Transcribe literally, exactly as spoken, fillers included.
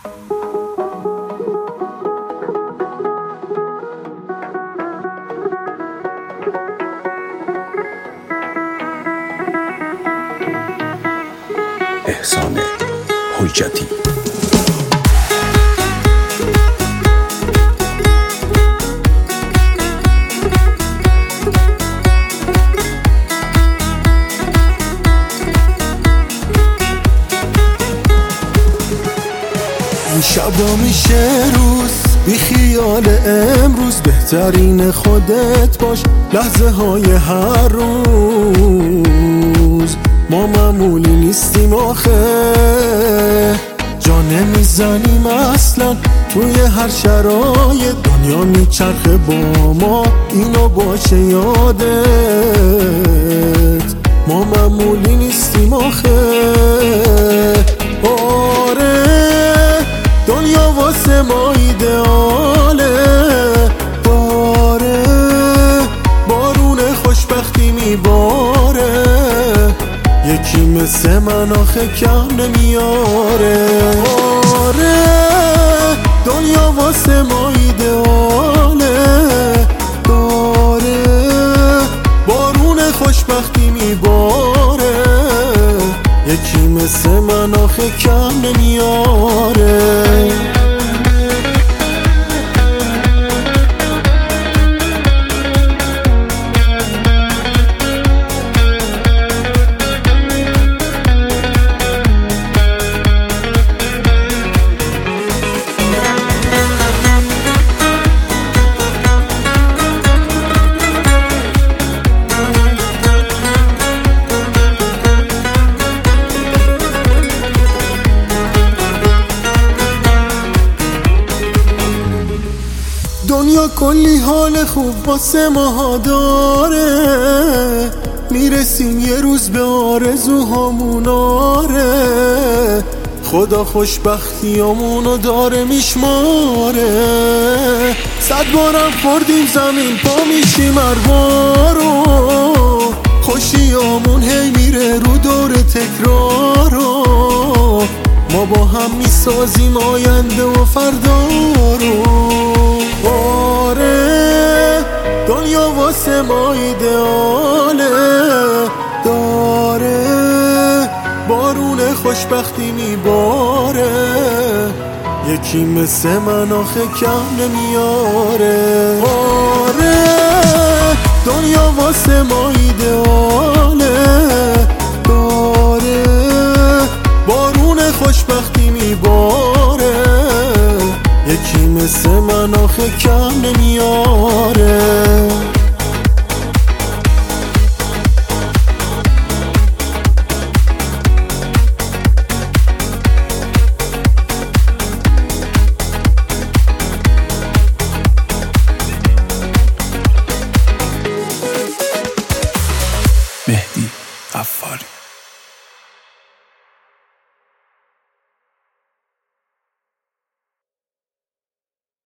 احسان حجتی. این شبا میشه روز بی خیال امروز، بهترین خودت باش لحظه های هر روز. ما معمولی نیستیم آخه، جا نمیزنیم اصلا توی هر شرایط. دنیا میچرخه با ما، اینو باشه یادت. ما معمولی نیستیم آخه. آره دنیا واسه ما ایدئاله، باره بارون خوشبختی میباره. یکی مثل من آخه کم نمیاره. آره دنیا واسه ما ایدئاله، داره بارون خوشبختی میباره. یکی مثل من آخه کم نمیاره. دنیا کلی حال خوب واسه ماها داره، میرسیم یه روز به آرزوهامون. آره خدا خوشبختیامونو داره میشماره. صد بارم خوردیم زمین پا میشیم هر بارو، خوشیامون هی میره رو دور تکرارو. ما با هم میسازیم آینده و فردا رو. آره دنیا واسه ما ایدئاله، داره بارون خوشبختی میباره. یکی مثل من آخه کم نمیاره. آره دنیا واسه ما ایدئاله، داره بارون خوشبختی میباره. یکی مثل من آخه کم نمیاره. مهدی عفاری.